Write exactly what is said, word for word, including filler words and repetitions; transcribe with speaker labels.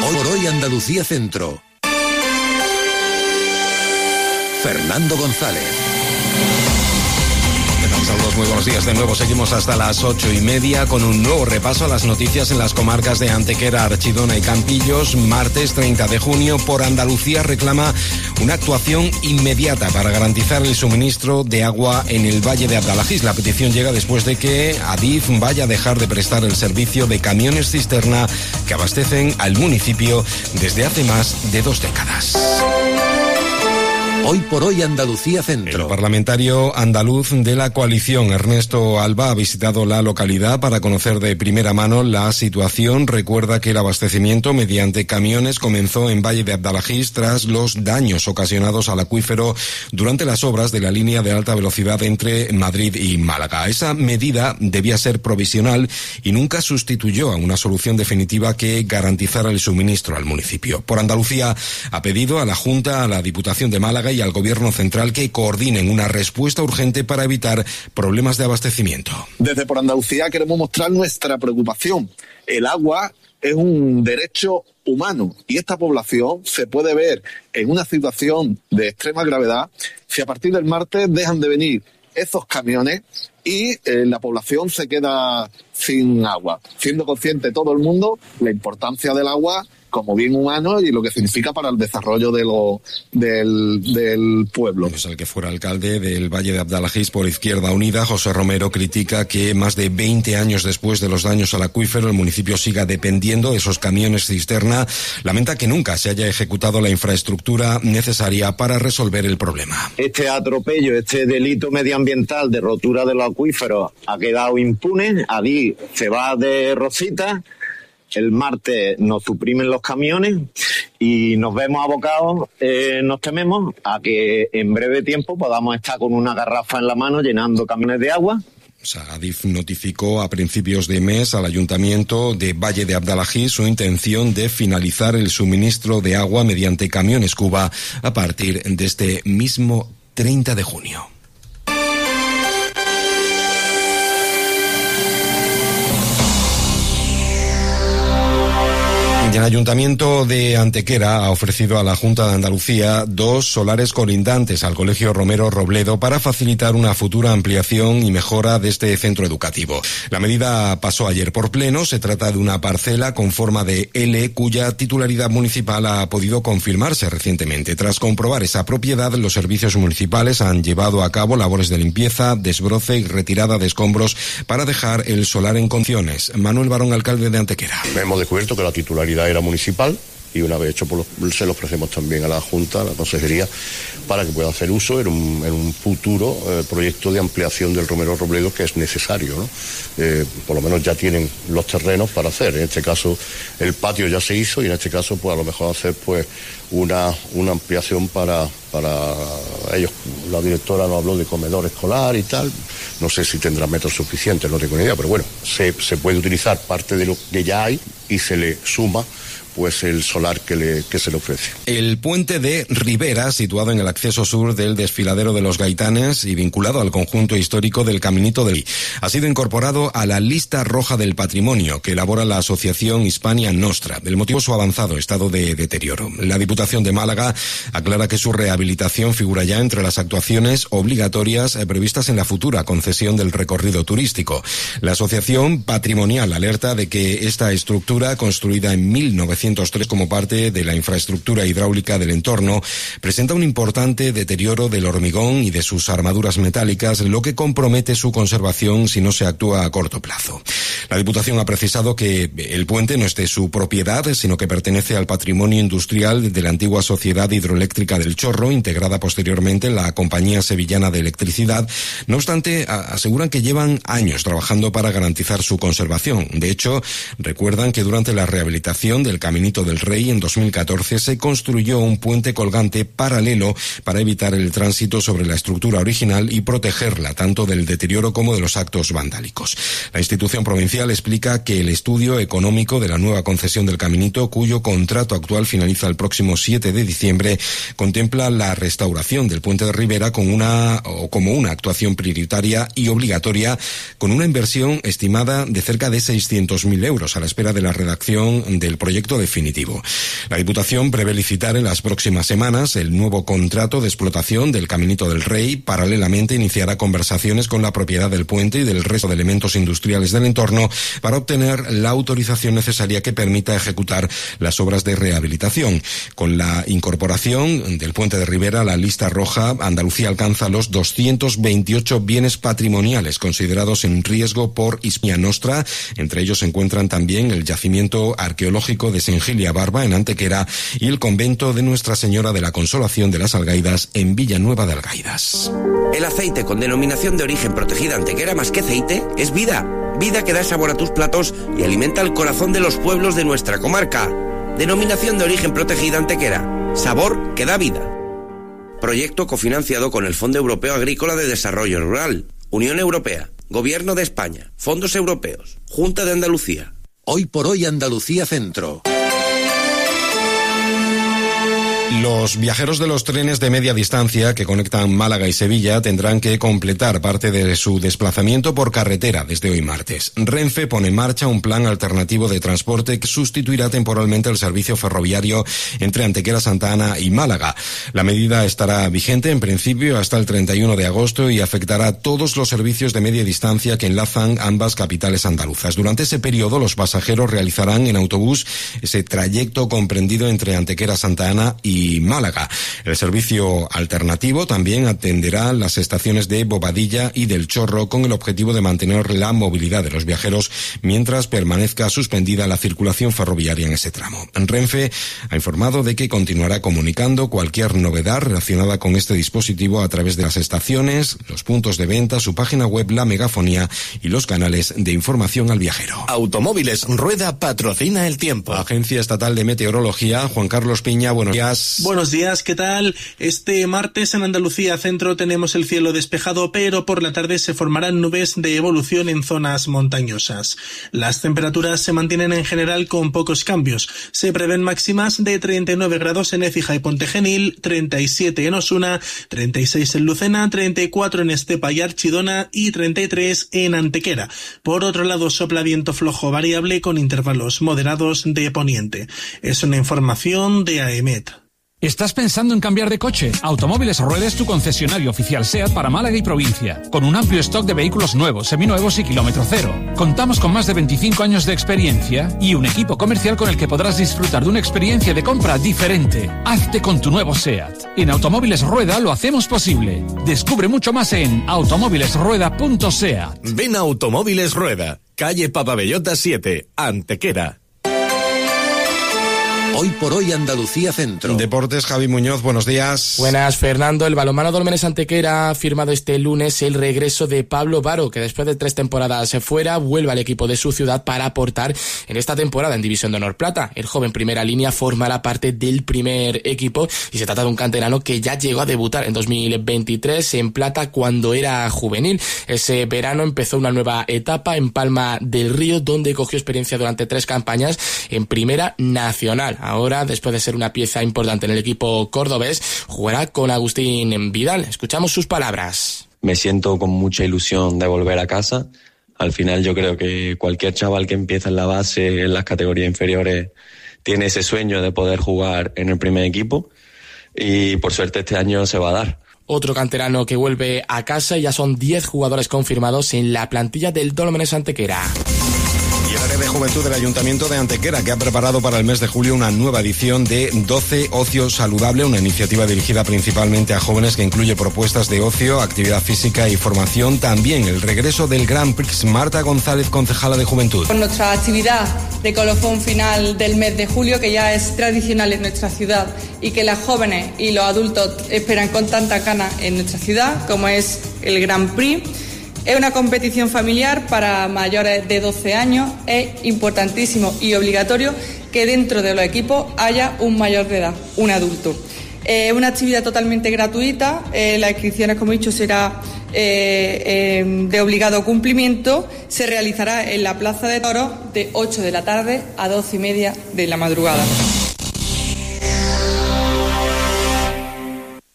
Speaker 1: Hoy por hoy Andalucía Centro. Fernando González.
Speaker 2: Saludos, muy buenos días de nuevo. Seguimos hasta las ocho y media con un nuevo repaso a las noticias en las comarcas de Antequera, Archidona y Campillos. Martes treinta de junio, Por Andalucía reclama una actuación inmediata para garantizar el suministro de agua en el Valle de Abdalajís. La petición llega después de que Adif vaya a dejar de prestar el servicio de camiones cisterna que abastecen al municipio desde hace más de dos décadas.
Speaker 1: Hoy por hoy Andalucía Centro.
Speaker 2: El parlamentario andaluz de la coalición, Ernesto Alba, ha visitado la localidad para conocer de primera mano la situación. Recuerda que el abastecimiento mediante camiones comenzó en Valle de Abdalajís tras los daños ocasionados al acuífero durante las obras de la línea de alta velocidad entre Madrid y Málaga. Esa medida debía ser provisional y nunca sustituyó a una solución definitiva que garantizara el suministro al municipio. Por Andalucía ha pedido a la Junta, a la Diputación de Málaga y al Gobierno Central que coordinen una respuesta urgente para evitar problemas de abastecimiento.
Speaker 3: Desde Por Andalucía queremos mostrar nuestra preocupación. El agua es un derecho humano y esta población se puede ver en una situación de extrema gravedad si a partir del martes dejan de venir esos camiones y eh, la población se queda sin agua, siendo consciente todo el mundo la importancia del agua como bien humano y lo que significa para el desarrollo de lo, del, del pueblo.
Speaker 2: Pues el que fuera alcalde del Valle de Abdalajís por Izquierda Unida, José Romero, critica que más de veinte años después de los daños al acuífero el municipio siga dependiendo de esos camiones cisterna. Lamenta que nunca se haya ejecutado la infraestructura necesaria para resolver el problema.
Speaker 4: Este atropello, este delito medioambiental de rotura de los acuíferos ha quedado impune. Adif se va de rosita. El martes nos suprimen los camiones y nos vemos abocados, eh, nos tememos, a que en breve tiempo podamos estar con una garrafa en la mano llenando camiones de agua.
Speaker 2: O sea, Adif notificó a principios de mes al Ayuntamiento de Valle de Abdalajís su intención de finalizar el suministro de agua mediante camiones cuba a partir de este mismo treinta de junio. El Ayuntamiento de Antequera ha ofrecido a la Junta de Andalucía dos solares colindantes al Colegio Romero Robledo para facilitar una futura ampliación y mejora de este centro educativo. La medida pasó ayer por pleno. Se trata de una parcela con forma de L cuya titularidad municipal ha podido confirmarse recientemente. Tras comprobar esa propiedad, los servicios municipales han llevado a cabo labores de limpieza, desbroce y retirada de escombros para dejar el solar en condiciones. Manuel Barón, alcalde de Antequera.
Speaker 5: Hemos descubierto que la titularidad era municipal y una vez hecho por lo, se lo ofrecemos también a la Junta, a la Consejería, para que pueda hacer uso en un, en un futuro eh, proyecto de ampliación del Romero Robledo que es necesario, ¿no? Eh, por lo menos ya tienen los terrenos para hacer. En este caso el patio ya se hizo y en este caso pues a lo mejor hacer pues una, una ampliación para, para ellos. La directora nos habló de comedor escolar y tal. No sé si tendrá metros suficientes, no tengo ni idea, pero bueno, se, se puede utilizar parte de lo que ya hay y se le suma pues el solar que, le, que se le ofrece.
Speaker 2: El puente de Ribera, situado en el acceso sur del desfiladero de los Gaitanes y vinculado al conjunto histórico del Caminito del Pi, ha sido incorporado a la lista roja del patrimonio que elabora la asociación Hispania Nostra. El motivo es su avanzado estado de deterioro. La Diputación de Málaga aclara que su rehabilitación figura ya entre las actuaciones obligatorias previstas en la futura concesión del recorrido turístico. La asociación patrimonial alerta de que esta estructura, construida en mil novecientos tres como parte de la infraestructura hidráulica del entorno, presenta un importante deterioro del hormigón y de sus armaduras metálicas, lo que compromete su conservación si no se actúa a corto plazo. La Diputación ha precisado que el puente no es de su propiedad, sino que pertenece al patrimonio industrial de la antigua Sociedad Hidroeléctrica del Chorro, integrada posteriormente en la Compañía Sevillana de Electricidad. No obstante, aseguran que llevan años trabajando para garantizar su conservación. De hecho, recuerdan que durante la rehabilitación del Caminito del Rey en dos mil catorce se construyó un puente colgante paralelo para evitar el tránsito sobre la estructura original y protegerla tanto del deterioro como de los actos vandálicos. La institución provincial explica que el estudio económico de la nueva concesión del Caminito, cuyo contrato actual finaliza el próximo siete de diciembre, contempla la restauración del puente de Ribera con una, o como una actuación prioritaria y obligatoria, con una inversión estimada de cerca de seiscientos mil euros, a la espera de la redacción del proyecto definitivo. La Diputación prevé licitar en las próximas semanas el nuevo contrato de explotación del Caminito del Rey. Paralelamente iniciará conversaciones con la propiedad del puente y del resto de elementos industriales del entorno para obtener la autorización necesaria que permita ejecutar las obras de rehabilitación. Con la incorporación del puente de Ribera a la lista roja, Andalucía alcanza los doscientos veintiocho bienes patrimoniales considerados en riesgo por Hispania Nostra. Entre ellos se encuentran también el yacimiento arqueológico de Sengilia Barba en Antequera y el convento de Nuestra Señora de la Consolación de las Algaidas en Villanueva de Algaidas.
Speaker 6: El aceite con denominación de origen protegida Antequera, más que aceite, es vida. Vida que da sabor a tus platos y alimenta el corazón de los pueblos de nuestra comarca. Denominación de origen protegida Antequera. Sabor que da vida. Proyecto cofinanciado con el Fondo Europeo Agrícola de Desarrollo Rural, Unión Europea, Gobierno de España, Fondos Europeos, Junta de Andalucía.
Speaker 1: Hoy por hoy Andalucía Centro.
Speaker 2: Los viajeros de los trenes de media distancia que conectan Málaga y Sevilla tendrán que completar parte de su desplazamiento por carretera desde hoy martes. Renfe pone en marcha un plan alternativo de transporte que sustituirá temporalmente el servicio ferroviario entre Antequera, Santa Ana y Málaga. La medida estará vigente en principio hasta el treinta y uno de agosto y afectará a todos los servicios de media distancia que enlazan ambas capitales andaluzas. Durante ese periodo, los pasajeros realizarán en autobús ese trayecto comprendido entre Antequera, Santa Ana y y Málaga. El servicio alternativo también atenderá las estaciones de Bobadilla y del Chorro con el objetivo de mantener la movilidad de los viajeros mientras permanezca suspendida la circulación ferroviaria en ese tramo. Renfe ha informado de que continuará comunicando cualquier novedad relacionada con este dispositivo a través de las estaciones, los puntos de venta, su página web, la megafonía y los canales de información al viajero.
Speaker 7: Automóviles Rueda patrocina el tiempo.
Speaker 2: Agencia Estatal de Meteorología, Juan Carlos Piña, buenos días.
Speaker 8: Buenos días, ¿qué tal? Este martes en Andalucía Centro tenemos el cielo despejado, pero por la tarde se formarán nubes de evolución en zonas montañosas. Las temperaturas se mantienen en general con pocos cambios. Se prevén máximas de treinta y nueve grados en Écija y Pontegenil, treinta y siete en Osuna, treinta y seis en Lucena, treinta y cuatro en Estepa y Archidona y treinta y tres en Antequera. Por otro lado, sopla viento flojo variable con intervalos moderados de poniente. Es una información de A E M E T.
Speaker 9: ¿Estás pensando en cambiar de coche? Automóviles Rueda es tu concesionario oficial SEAT para Málaga y provincia, con un amplio stock de vehículos nuevos, seminuevos y kilómetro cero. Contamos con más de veinticinco años de experiencia y un equipo comercial con el que podrás disfrutar de una experiencia de compra diferente. Hazte con tu nuevo SEAT. En Automóviles Rueda lo hacemos posible. Descubre mucho más en automóviles rueda punto seat.
Speaker 7: Ven a Automóviles Rueda, calle Papabellota siete, Antequera.
Speaker 1: Hoy por hoy Andalucía Centro.
Speaker 2: Deportes, Javi Muñoz, buenos días.
Speaker 10: Buenas, Fernando. El balonmano Dólmenes Antequera ha firmado este lunes el regreso de Pablo Varo, que después de tres temporadas fuera vuelve al equipo de su ciudad para aportar en esta temporada en División de Honor Plata. El joven primera línea formará parte del primer equipo y se trata de un canterano que ya llegó a debutar en dos mil veintitrés en Plata cuando era juvenil. Ese verano empezó una nueva etapa en Palma del Río, donde cogió experiencia durante tres campañas en Primera Nacional. Ahora, después de ser una pieza importante en el equipo cordobés, jugará con Agustín Vidal. Escuchamos sus palabras.
Speaker 11: Me siento con mucha ilusión de volver a casa. Al final yo creo que cualquier chaval que empieza en la base, en las categorías inferiores, tiene ese sueño de poder jugar en el primer equipo y por suerte este año se va a dar.
Speaker 10: Otro canterano que vuelve a casa y ya son diez jugadores confirmados en la plantilla del Dólmenes Antequera.
Speaker 2: Y el área de juventud del Ayuntamiento de Antequera, que ha preparado para el mes de julio una nueva edición de doce Ocio Saludable, una iniciativa dirigida principalmente a jóvenes que incluye propuestas de ocio, actividad física y formación. También el regreso del Grand Prix. Marta González, concejala de Juventud.
Speaker 12: Con nuestra actividad de colofón final del mes de julio, que ya es tradicional en nuestra ciudad y que las jóvenes y los adultos esperan con tanta gana en nuestra ciudad, como es el Grand Prix. Es una competición familiar para mayores de doce años. Es importantísimo y obligatorio que dentro de los equipos haya un mayor de edad, un adulto. Es eh, una actividad totalmente gratuita. Eh, las inscripciones, como he dicho, será eh, eh, de obligado cumplimiento. Se realizará en la Plaza de Toros de ocho de la tarde a doce y media de la madrugada.